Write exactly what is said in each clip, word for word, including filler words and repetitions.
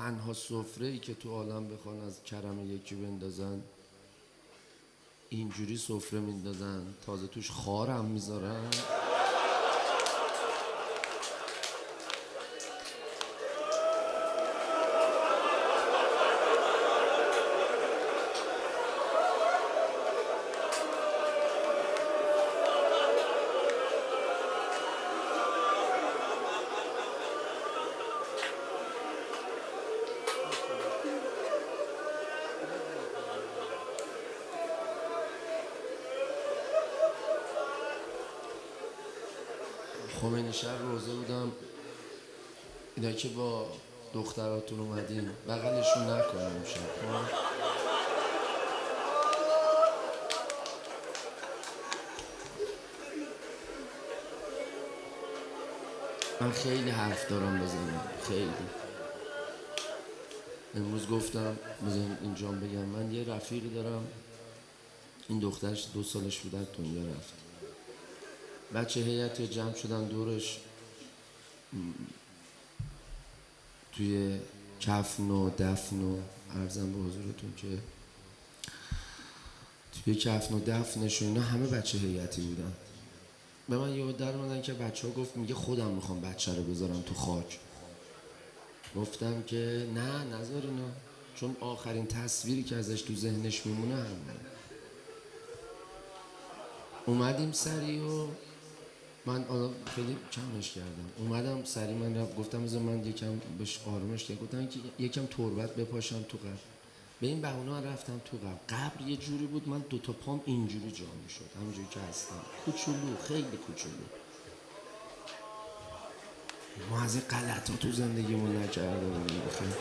تنها سفره‌ای که تو عالم بخوان از کرم یکی بندازن اینجوری سفره میندازن، تازه توش خارم میذارن. خمینی شب روزه بودم، اینا که با دختراتون اومدین بغلشون نکنم امشب. من خیلی حرف دارم بزنم، خیلی. امروز گفتم بزنم اینجا بگم من یه رفیقی دارم، این دخترش دو سالش بود از دنیا رفت. بچه هیئت جمع شدن دورش توی کفن و دفن و عرضم به حضورتون که توی کفن و دفنش و اینا همه بچه هیئتی بودن. به من یه در اومدن که بچه ها گفت میگه خودم میخوام بچه رو بذارم تو خاک. گفتم که نه نذار اینا، چون آخرین تصویری که ازش تو ذهنش میمونه همونه. اومدیم سری و من خیلی کمش کردم، اومدم سری من رفت گفتم بذار من یکم بهش آرومش کردم، گفتم که یکم تربت بپاشم تو قبر. به این بهونه من رفتم تو قبر. قبر یه جوری بود من دوتا پام اینجوری جا میشد، همینجوری که هستم، کوچولو، خیلی کوچولو. ما از این غلطا تو زندگیمون نکرده بودیم.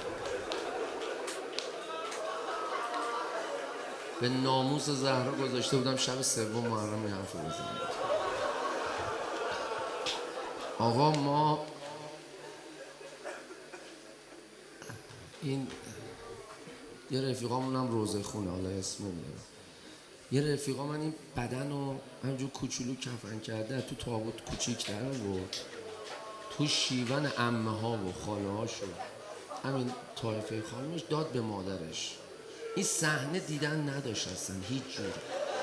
به ناموس زهرا گذاشته بودم شب سوم محرم یه حرف بزنم. آقا ما این یه رفیقامون هم روزه خونه، حالا اسم نمیارم، یه رفیقا من این بدن رو همجور کوچولو کفن کرده تو تابوت کوچیک در آورد، تو شیون عمه ها و خاله هاشو همین طایفه خانمش داد به مادرش. این صحنه دیدن نداشت اصلا هیچ جور.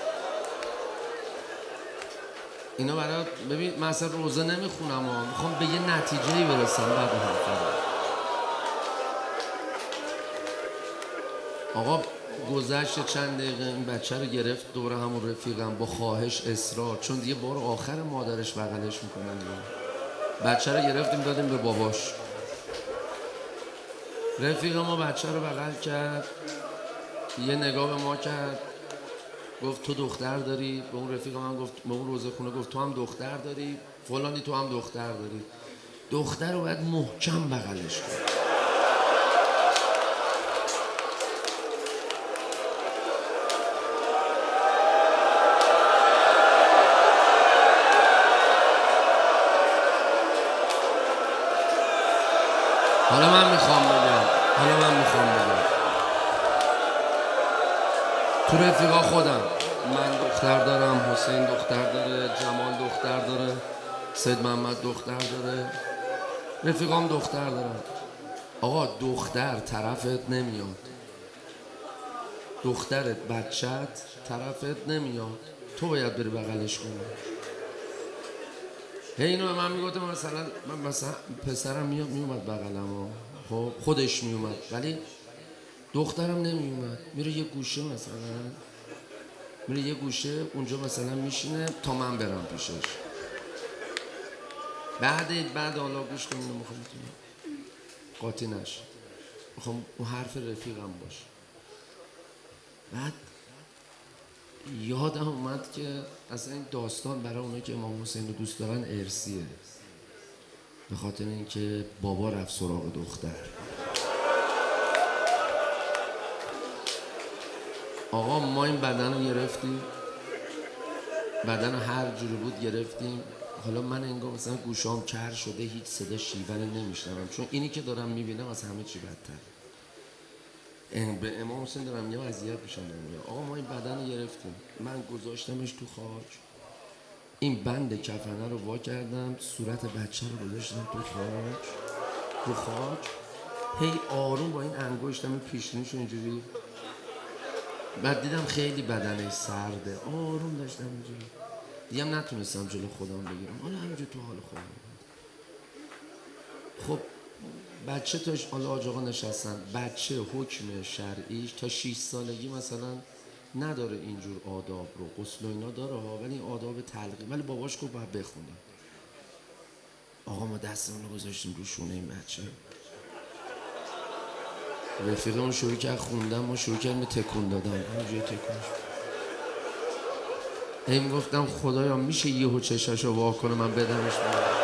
اینا برای ببین من اصلا روزه نمیخونم ها، میخوام به یه نتیجه‌ای برسم بعد حرفم. آقا گذشت چند دقیقه این بچه رو گرفت دور همون رفیقم با خواهش اصرار، چون دیگه بار آخر مادرش بغلش میکنن دیگه. بچه رو گرفتیم دادیم به باباش. رفیق ما بچه رو بغل کرد، یه نگاه به ما کرد، گفت تو دختر داری؟ به اون رفیق من گفت، به اون روزه خونه گفت تو هم دختر داری؟ فلانی تو هم دختر داری؟ دختر رو باید محکم بغلش کنی. حالا من میخوام بگم حالا من میخوام بگم تو رفیقا خودم من دختر دارم، حسین دختر داره، جمال دختر داره، سید محمد دختر داره، رفیقام دختر دارم. آقا دختر طرفت نمیاد، دخترت بچت طرفت نمیاد، تو باید بری بغلش کنی. هی اینو به من میگفت، مثلا من مثلا پسرم میومد بغلم، خب خودش میومد ولی دخترم نمیومد، میره یه گوشه مثلا میره یه گوشه اونجا مثلا میشینه تا من برم پیشش. بعد بعد حالا گوش کنیم، میخوام قاطی نشه، میخوام اون حرف رفیقم باشه. بعد یادم اومد که اصلا این داستان برای اونایی که امام حسین رو دوست دارن ارثیه، به خاطر اینکه بابا رفت سراغ دختر. آقا ما این بدن رو گرفتیم، بدن هر جوری بود گرفتیم. حالا من انگار مثلا گوشام کر شده، هیچ صدا شیون نمیشنوم، چون اینی که دارم میبینم از همه چی بدتر. به امام حسین دارم یه وضعیت میشم. آقا ما این بدن رو گرفتیم، من گذاشتمش تو خاک، این بند کفنه رو وا کردم، صورت بچه رو گذاشتم تو خاک تو خاک هی آروم با این انگشتم این پیشونیشو اینجوری، بعد دیدم خیلی بدنش سرده، آروم داشتم اینجوری، دیگه هم نتونستم جلو خودم بگیرم، حالا همینجور تو حال خودم. خب بچه تاش، حالا آج آقا نشستن، بچه حکم شرعیش تا شش سالگی مثلا نداره اینجور آداب رو، غسل و اینا داره ها، ولی این آداب تلقین، ولی باباش گفت باید بخونیم. آقا ما دستمون رو گذاشتیم رو شونه این بچه، رفیقمون شروع کرد خوندن، ما شروع کردیم تکون دادن، همینجوری تکونش. هی میگفتم خدایا میشه یهو چشاشو وا کنه من بدمش بیرون.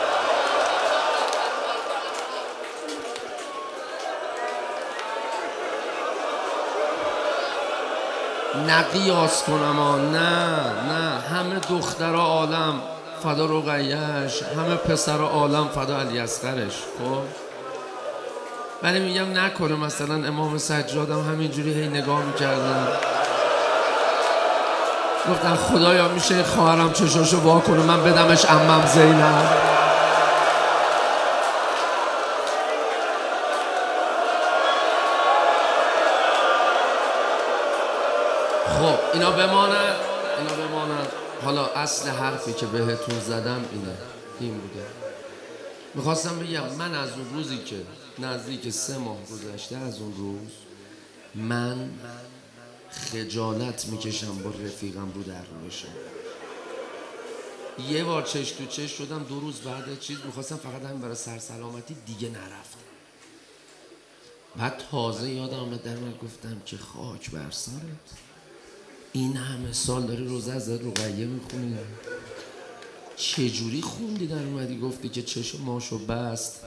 نه قیاس کنم ها، نه نه، همه دختر عالم فدا رقیه‌اش، همه پسر عالم فدا علی اصغرش. خب ولی میگم نکنه مثلا امام سجادم همینجوری هی نگاه میکردن، گفتن خدایا میشه خواهرم چشاشو وا کنه من بدمش عمم زینب. خب اینا بماند، اینا بماند. حالا اصل حرفی که بهتون زدم اینه، این بوده. میخواستم بگم من از اون روزی که نزدیک سه ماه گذشته، از اون روز من خجالت میکشم با رفیقم رو در رو بشم. یه بار چش تو چش شدم، دو روز بعد چیز میخواستم فقط همین برای سرسلامتی، دیگه نرفتم. بعد تازه یادم آمد در من گفتم که خاک بر سرت، این همه سال داری روزه از رقیه میخونی، چجوری خوندی در اومدی گفتی که چشم ماشو بست؟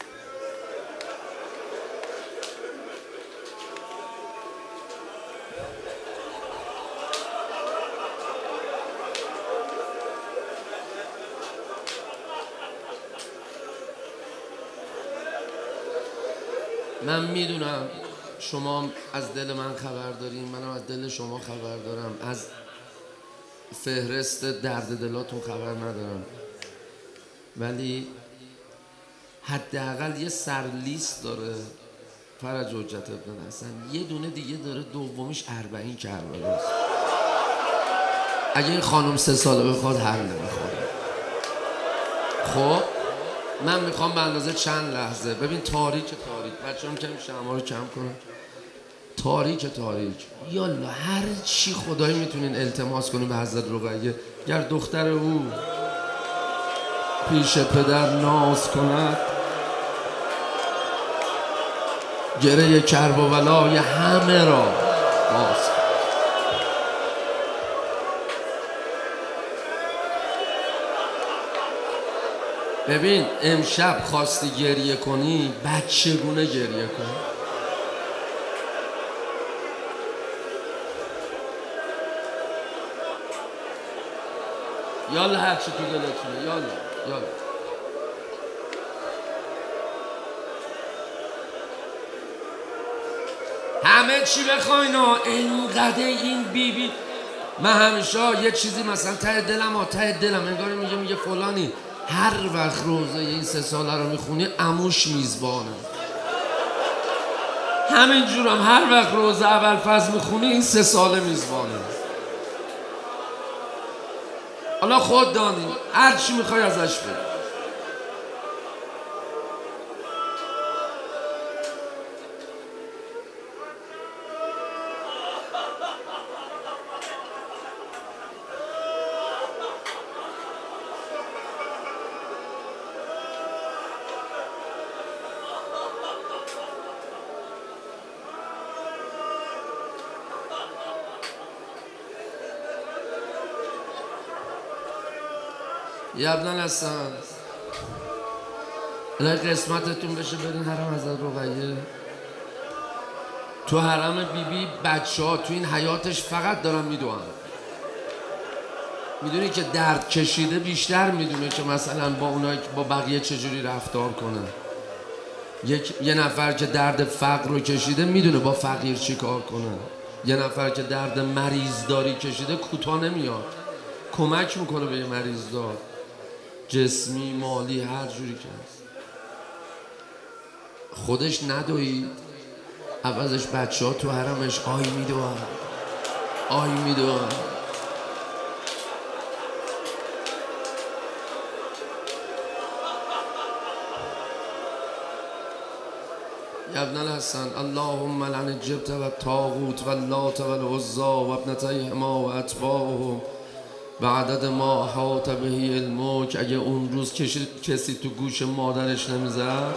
من میدونم شما از دل من خبر دارین، منم از دل شما خبر دارم، از فهرست درد دلاتون خبر ندارم، ولی حداقل یه سرلیست داره فرج حجت ابن حسن، یه دونه دیگه داره، دومیش اربعین کربلاست. اگه این خانم سه ساله بخواد حل نمیخواد. خب من میخوام به اندازه چند لحظه، ببین تاریک تاریک، بچه هم کم شما رو کم کنم، تاریک تاریک، یالا هر چی خدایی میتونین التماس کنین به حضرت رقیه، گر دختر او پیش پدر ناز کند، گره کرب و بلای همه را باز. ببین امشب خواستی گریه کنی، بچگونه گریه کن. یالا هر چی تو دلتونه، یالا یالا. همه چی بخواین ها، اینقدر این بی بی. من همیشه یه چیزی مثلا ته دلم ها، ته دلم انگار میگه میگه فلانی هر وقت روزه این سه ساله رو میخونی عموش میزبانه. همین جورم هر وقت روزه اول فصل میخونی این سه ساله میزبانه. حالا خود دانی هر چی میخوای ازش بگو. یه ابنان هستن الهی قسمتتون بشه برین حرم حضرت رقیه. تو حرم بی بی بچه ها تو این حیاتش فقط دارن میدوان. میدونی که درد کشیده بیشتر میدونه که مثلا با اونایی با بقیه چجوری رفتار کنه. یک یه نفر که درد فقر رو کشیده میدونه با فقیر چی کار کنه. یه نفر که درد مریض داری کشیده کوتاه نمیاد، کمک میکنه به یه مریض دار، جسمی، مالی، هر جوری که هست. خودش ندوید، عوضش بچه ها تو حرمش آی میدوان آی میدوان. یا ابن الحسن اللهم لعن الجبت و الطاغوت و اللات و العزی و ابنتیهما و اتباعهم و عدد ما احاط به علمک. اگه اون روز کسی تو گوش مادرش نمیزد،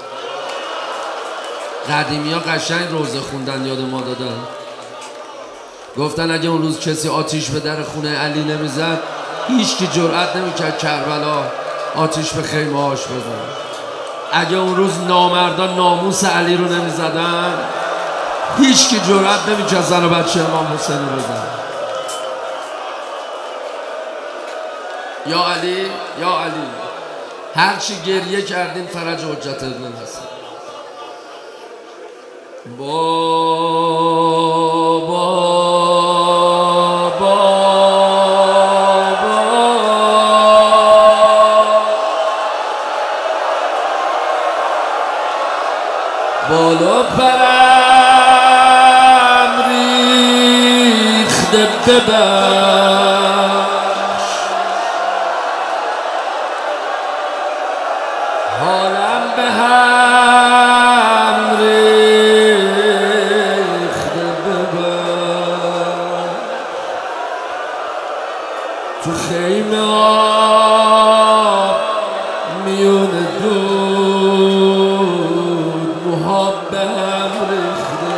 قدیمی ها قشنگ روزه خوندن یاد ما دادن، گفتن اگه اون روز کسی آتیش به در خونه علی نمیزد، هیچ کی جرأت نمیکرد کربلا آتیش به خیمه هاش بزن. اگه اون روز نامردان ناموس علی رو نمیزدن، هیچ کی جرأت نمیکرد زن و بچه امام حسین رو بزن. یا علی یا علی، هرچی گریه کردیم فرج حجت ابن الحسن. بابا بابا بالا پرم ریخته ببخش، حالم به هم ریخته ببخش، تو خیمه آب میون دود موهام به هم ریخته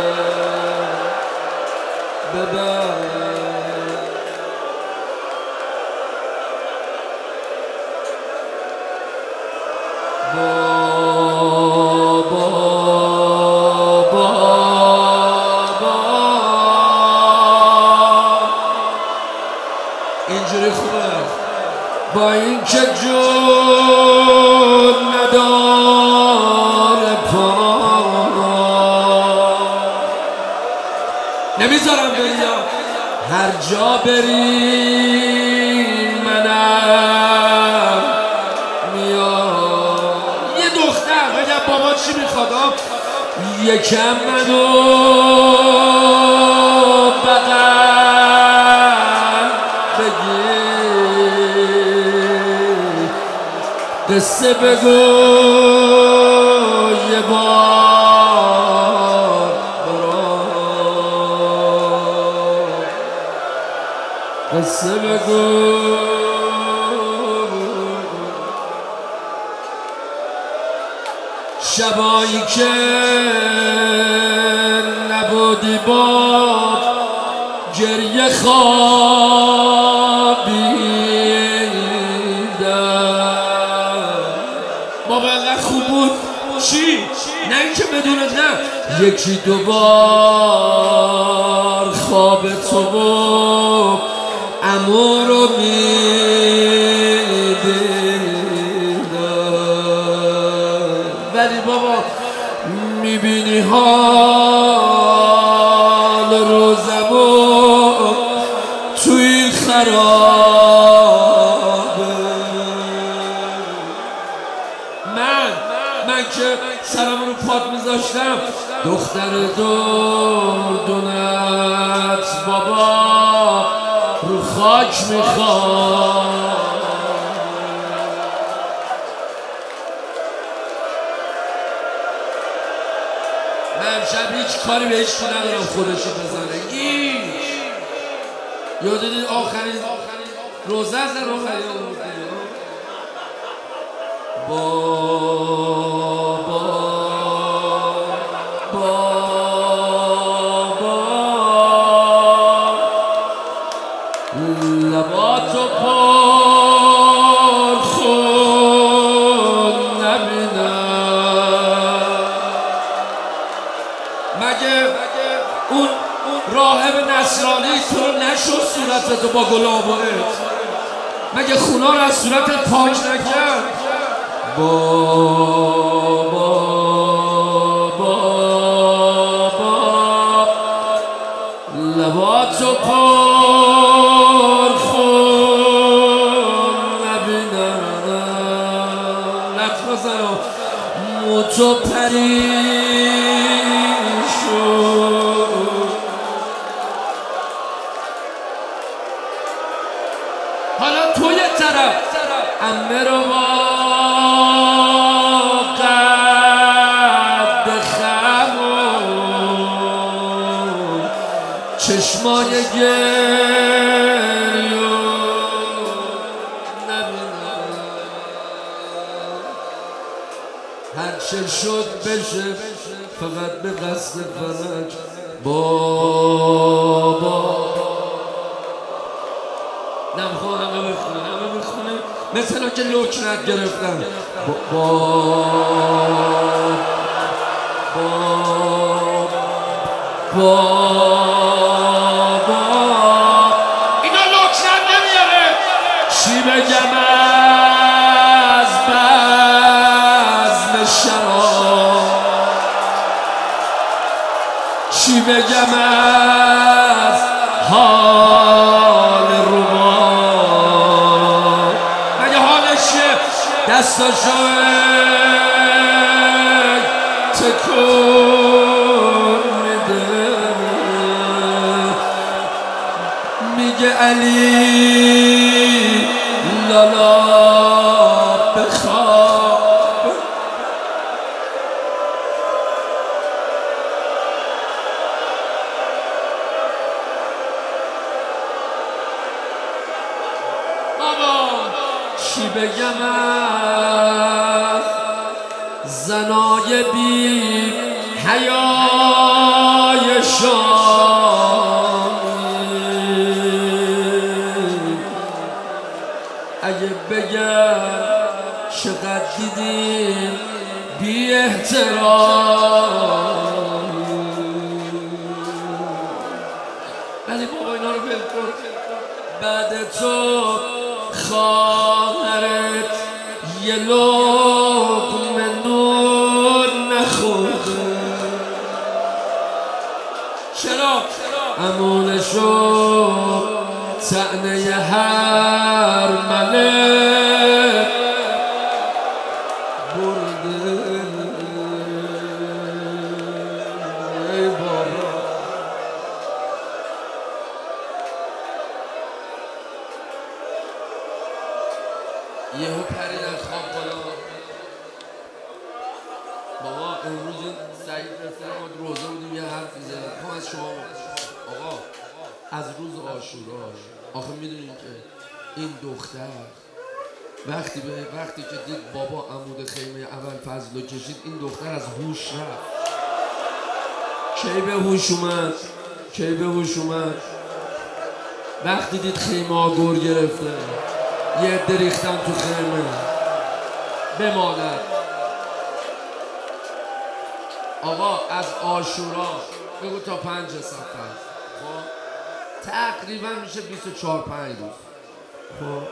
ببخش. بابا بابا اینجوری خوبه، با این که جون نداره پا نمیذارم بری، هر جا بری منم میام. یه دختر بگم بابا چی میخواد، یکم منو بغل بگیر، قصه بگو یه بار برام، قصه بگو. شبایی که نبودی باب گریه خوابیدم، بابا اینقدر خوب بود چی؟ نه اینکه بدونت، نه یکی دوبار خواب تو و عمو رو میدیدم، ولی بابا میبینی حال روزمو تو این خرابه. من من که سرم رو پات میذاشتم، دختر دردونت بابا رو خاک میخواد. من امشب هیچ کاری به هیچ کی ندارم خودشو بزنه، هیچ. یادید آخرین روزه از در آخرین بابا بابا لباتو پر خون نبینم، مگه اون راهب نصرانی تو رو نشد صورتتو با گلابوئت؟ مگه خونا رو از صورتت پاک نکرد؟ بابا بابا لباتو پر خون نبینم، نت بزنم موت تو پری شد، حالا تو یه طرف عمه رو با قد خمون چشمای گریو نبینم، هرچه شد بشه فقط به قصد فرج بابا. نمیخوام همه بخونه، همه بخونه مثلا که لکنت گرفتم. بابا بابا اینا لکنت نمیاره. چی بگم از بزم شراب، چی بگم از حال رباب. مگه حالش دستاشو تکون میده، میگه علی لالا بخواب. بابا چی بگم از زنای بی حیای شامی، اگه بگم چقدر دیدیم بی احترامی، ولی بابا اینا رو ول کن. بعد تو خواهرت یه لقمه نون نخورده، چرا؟ امونشو طعنه هر ملک برده. ای بابا یهو پریدن خواب بالا. بابا امروز این سعید رفته ما روزه بودیم یه حرفی زدیم. ما از شما آقا از روز عاشورا آخه میدونین که این دختر وقتی به وقتی که دید بابا عمود خیمه اول فضلو کشید، این دختر از هوش رفت. کی به هوش اومد؟ کی به هوش اومد؟ وقتی دید خیمه ها گر گرفته، یه عده ریختن تو خیمه بماند. آقا از عاشورا بگو تا پنج سفر، خب تقریبا میشه بیست و چهار پنج روز. خب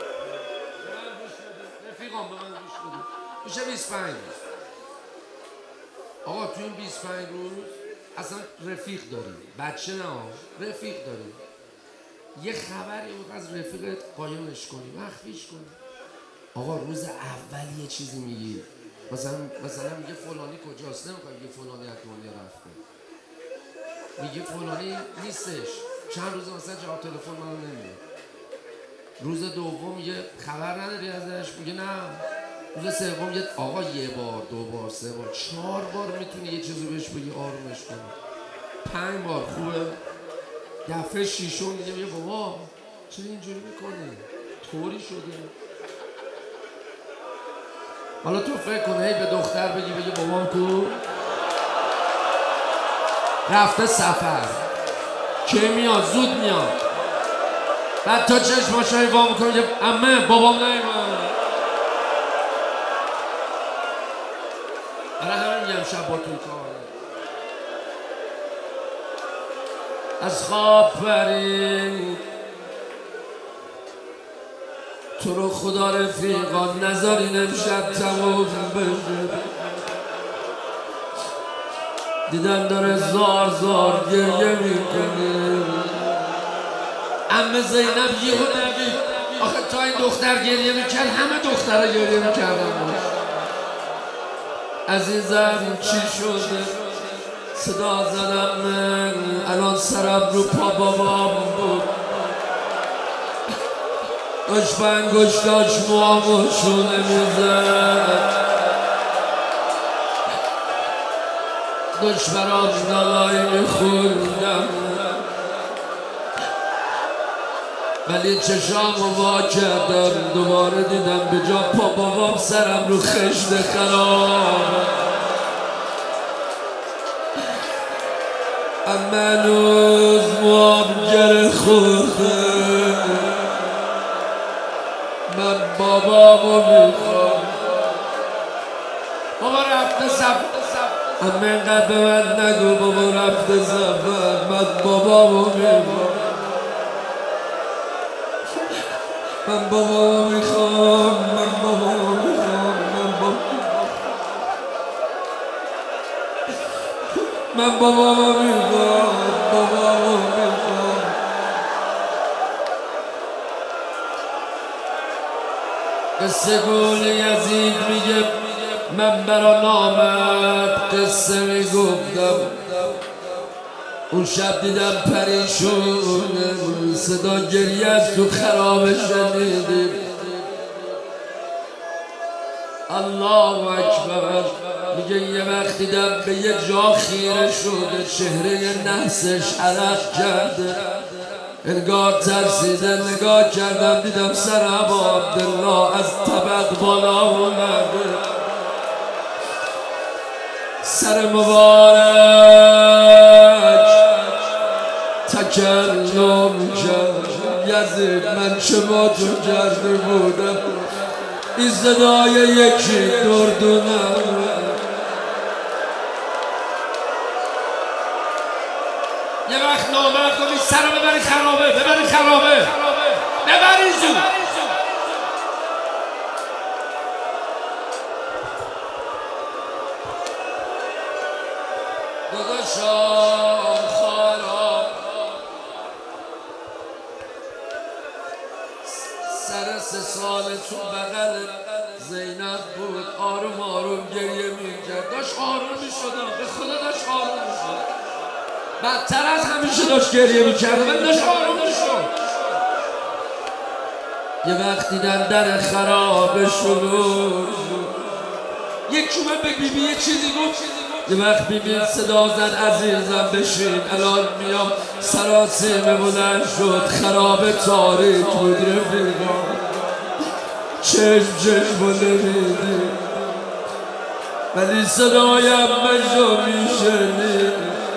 رفیقام به من گوش بدید، میشه بیست و پنج روز. آقا تو این بیست و پنج روز اصلا رفیق داریم، بچه نه رفیق داریم. یه خبری اون از رفیقت قایمش کنی، مخفیش کنی. آقا روز اول یه چیزی میگی، مثلا مثلا میگه فلانی کجاست، نمیخوای میگه فلانی از دنیا رفته، میگه فلانی نیستش، چند روز مثلا جواب تلفن منو نمیده. روز دوم یه خبر نداری ازش، میگه نه. روز سوم یه آقا یه بار دو بار سه بار چهار بار میتونی یه چیزی بهش بگی آرومش کنی. پنج بار خوبه. دفعه شیشم میگه میگه بابا چرا اینجوری میکنی؟ طوری شده. حالا تو فکر کن هی به دختر بگی بگی بابام کو؟ رفته سفر، کی میاد؟ زود میاد. بعد تا چشماشو وا میکنه که عمه بابام نیومد. برای همین میگم شب با تو کار از خواب پرید. تو رو خدا رفیقا نذارین امشب تموم بشه. دیدن داره زار زار گریه میکنه. عمه زینب یهو نگید آخه تا این دختر گریه میکرد همه دخترها گریه میکردن. عزیزم چی شده؟ صدا زدم من الان سرم رو پا بابام بود، داشت به انگشتاش موامو شونه میزد، داشت برام نالایی میخوندم، ولی چشامو وا کردم دوباره دیدم به جا پا بابام سرم رو خشت خراب. اما هنوز موام گره خورده، من بابامو میخوام. بابا رفته سفر، اما اینقدر به من نگو بابا رفته سفر، من بابامو میخوام، من بابامو میخوام، من بابامو میخوام، من بابامو من بابامو میخوام، بابامو میخوام. قصه گول یزید میگه من برا نامد قصه میگفتم، اون شب دیدم پریشونه، صدا گریه از تو خرابه شنیدیم. الله اکبر. میگه یه وقت دیدم به یه جا خیره شده، چهره نحسش عرق کرده، انگار ترسیده. نگاه کردم دیدم سر ابا عبدالله از طبق بالا اومده، سر مبارک تکلم کرد. یزید من چه با تو کرده بودم، این صدای یکی دردونم. یه وقت نامرد گفت سر رو ببری خرابه، ببری خرابه، ببری زود. داداشم خراب سر سه سال تو بغل زینب بود، آروم آروم گریه میکرد، داشت آروم میشدم، به خدا داشت آروم میشد، بدتر از همیشه داشت گریه میکرد ولی داشت آروم میشد. یه وقت دیدن در خرابه شلوغ، یکی من به بیبی یه چیزی گفت، یه وقت بیبی صدا زد عزیزم بشین الان میام. سراسیمه بلند شد، خرابه تاریک بود رفیقا، چشم چشم نمیدی ولی صدایم مجا میشنی.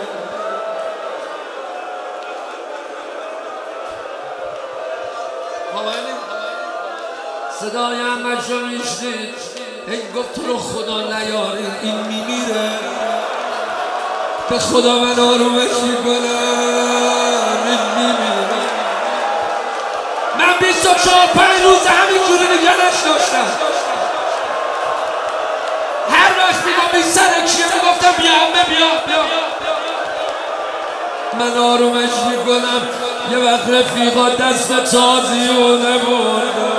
صدایم مجا میشنی. این گفت تو رو خدا نیاری این میمیره، به خدا من آرومش میکنم این میمیره. من بیست و چهار پنج روز همینجوری نگرش داشتم، هر وقت میگم این سر کیه میگفتم بیا همه بیا بیا، من آرومش میکنم. یه وقت رفیقا دست تازیونه بردم،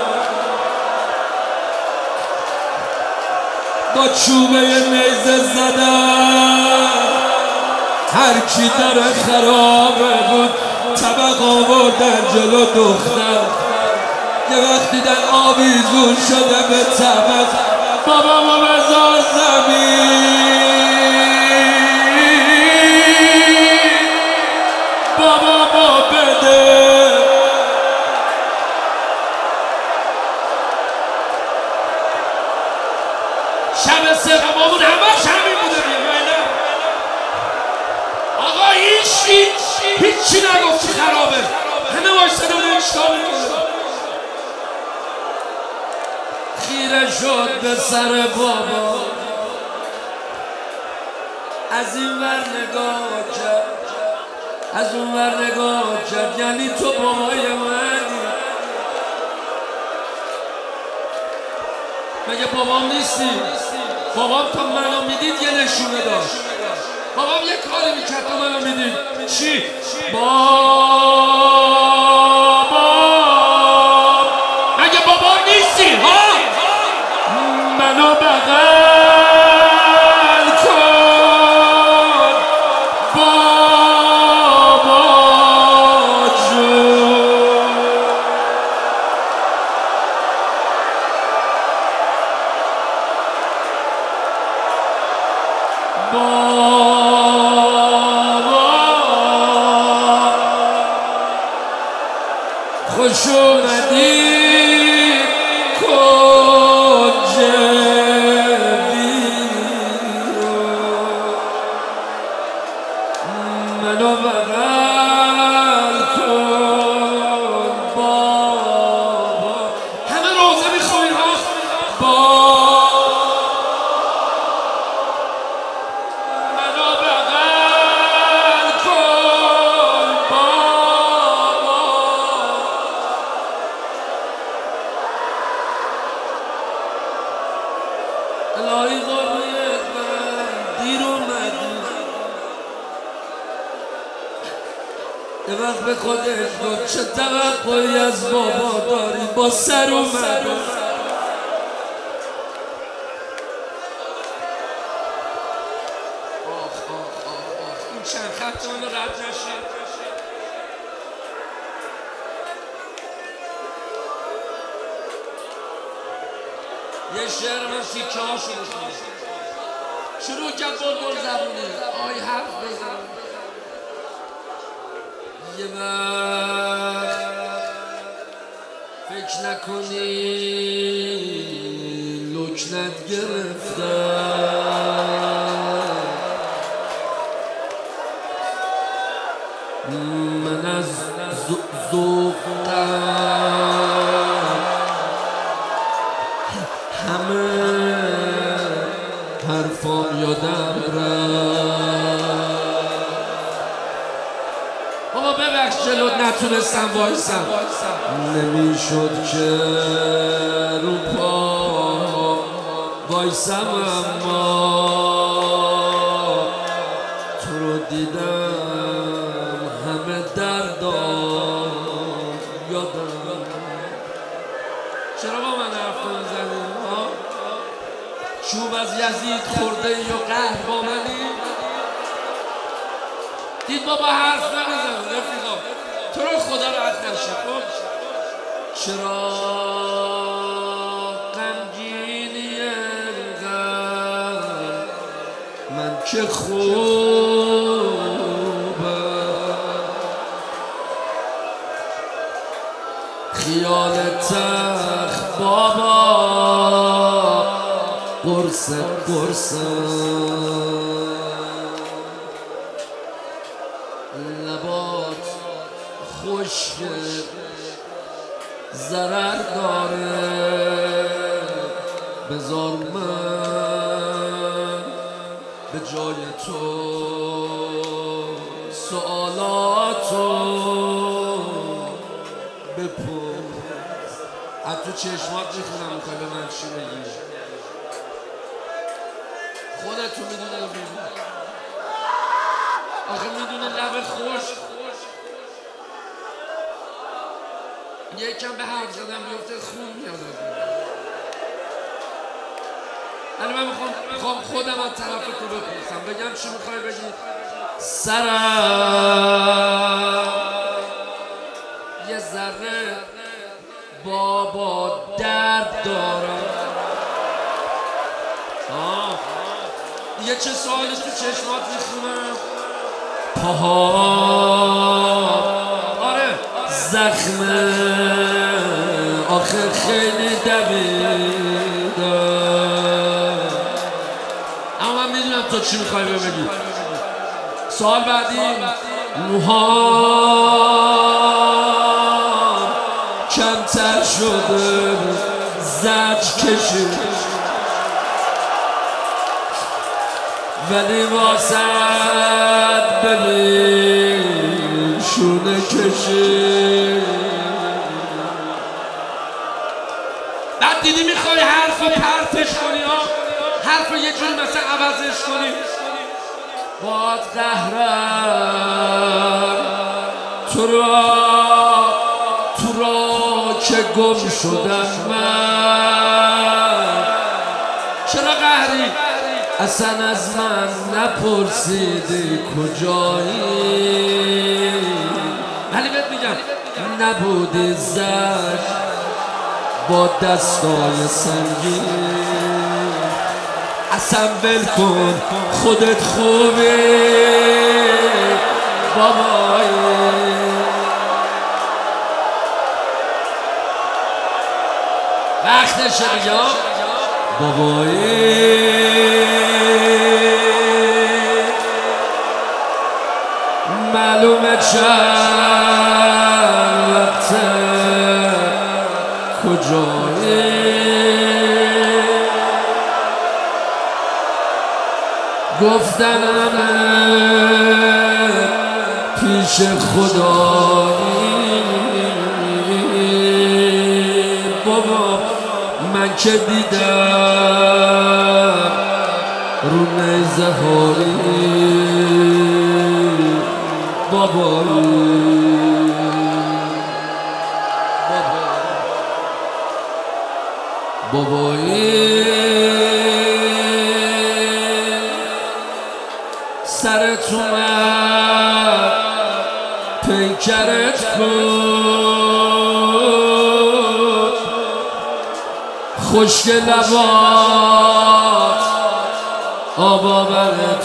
با چوبه نیزه زدن، هر کی در خرابه بود طبق آوردن جلو دختر. یه وقت دیدن آویزون شده به طبق، بابا ما بذار زمین، بابا ما بده. شب سوممون همش همین بوده بیه. آقا هیچ هیچی نگفت خرابه، همه وایستده بودن چیکار میکنه. خیره شد به سر بابا، از این ور نگاه کرد از اون ور نگاه کرد، یعنی تو بابای منی. مگه بابام نیستی؟ بابام تا منو میدید یه نشونه داشت، بابام یه کاری میکرد تا منو میدید. چی؟ بابا مگه بابام نیستی؟ ها؟ منو بغل خوش اومدی کنج منو بغل کن بابا. همه روزه میخوین ها بابا، منو بغل کن بابا. الهی قربونت برم دیر اومدی، یه وقت به خودت گفت چه توقعی از بابا داری، با سر اومد. این چند خط من رد نشید. یه شعر من تیکه ها شروع کنم. شروع کرد بلبل زبونی آی حرف بزن. یه وقت فکر نکنی لکنت گرفتم، من از ذوقم همه حرفام یادم رفت. بابا ببخش جلوت نتونستم وایسم، نمیشد که رو پا وایسم، اما تو رو دیدم همه دردام یادم. چرا با من حرف نمیزنی؟ چوب از یزید خورده ای و قهر با منی؟ دید بابا حرف نمیزن رفیقا، تو رو خدا راحت نشی. خب چرا غمگینی انقدر؟ من که خوبم، خیال تخت بابا قرص قرصم، لبات خشک ضرر داره، بذار من به جای تو سوالاتو بپرس. از تو چشمات میخونم میخوای به من چی بگی؟ خودتون میدونه بیرون آخه میدونه لب خوش یکم به حرف زدم بیفته خون میاد. ولی من میخوام میخوام خودم از طرف تو بپرسم، بگم چی میخوای بگی؟ سرم یه ذره بابا درد دارم. آه یه چه سوالی تو چشمات میخونم؟ پاها آره زخمه آخه خیلی دویدم، اما من میدونم تو چی میخوای بگی. سوال بعدی، موهام کمتر شده زج کشید، ولی واسد ببین شونه کشید. بعد دیدی میخوای حرف رو پرتش کنی ها، حرف رو یه جوری مثل عوضش کنی. باد قهرم تو را تو را که گم شدم من. چرا قهری؟ اصلا از من نپرسیدی کجایی، ولی بهت میگم نبودی زد با دستای سنگین. اصلا ول کن خودت خوبی بابایی. وقتشه بیا بابایی معلومه چند وقته کجایی گفتن همه پیش خدایی بابا من که دیدم رو نیزه هایی بابایی بابایی سرت اومد پیکرت کن خشک لبات آب آورت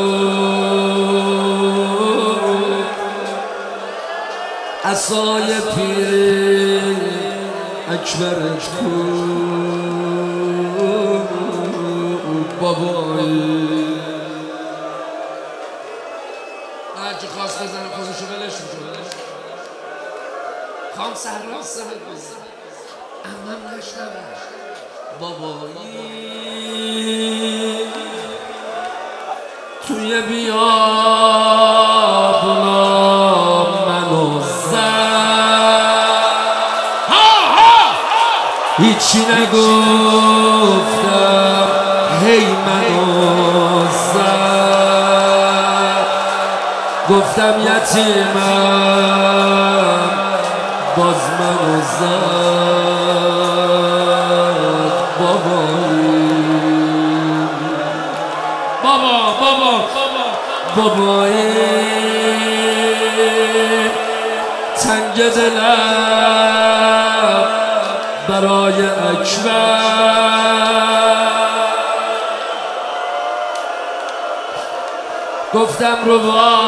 کن عصای پیر اکبرت کن بابایی هرچی خواست بزنه خودشو بلش میکنه خام سهراست امم نشنوه بابایی توی بیابونا منو زد هیچی نگفتم هی منو زد گفتم یتیمم باز منو زد بابایی بابا بابا بابایی تنگ دلم برای اکبر گفتم رو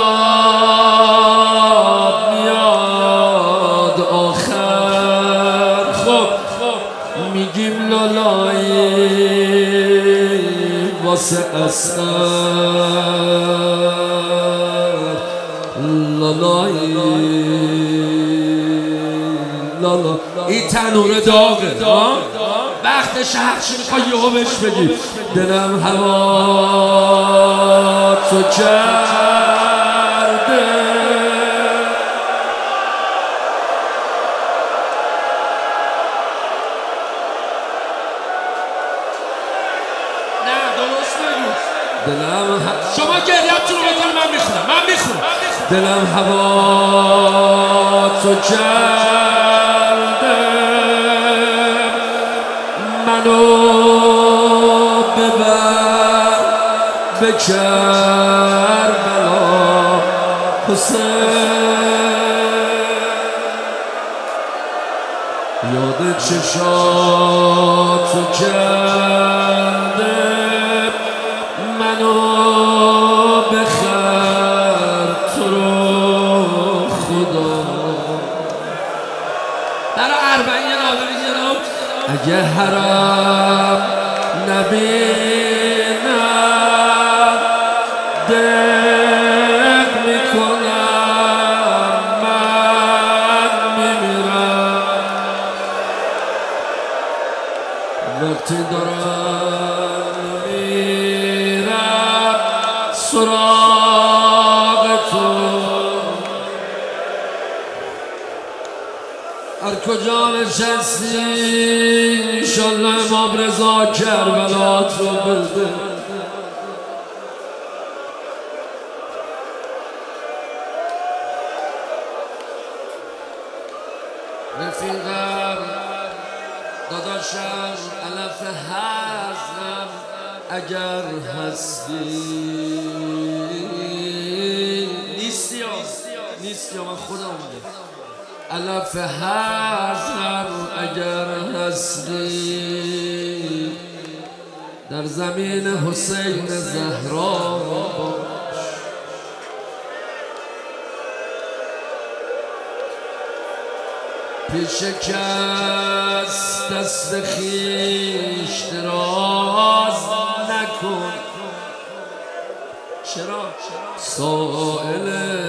باب میاد آخر خب میگیم لالایی واسه اصغر لالایی لالا این تنور داغه وقت شهرشی میخوای یهو بهش بگی دلم هوا تو کرده نه درست بگو دلم شما گریه‌تون رو بکنید من میخونم من میخونم دلم هوا تو کرده منو ببر به کربلا حسین یاد چشاتو کرده منو بخر تو رو خدا برای اربعین یه نامه میگیرم اگه حرم نبینم دق میکنم من میمیرم وقتی دارم میرم سراغ تو هر کجا نشستی انشالله امام رضا کربلات رو بده رفیقم داداشم علف حزنم اگر هستی نیستی یا نیستی یا من خودم بوده علف حزنم اگر هستی در زمین حسین زهرا باش پیش کس دست خیش دراز نکن. چرا؟ سائل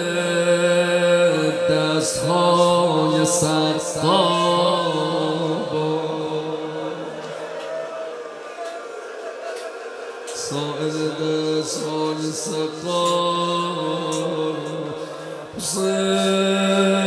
دستهای سقا، سائل دستهای سقا. حسین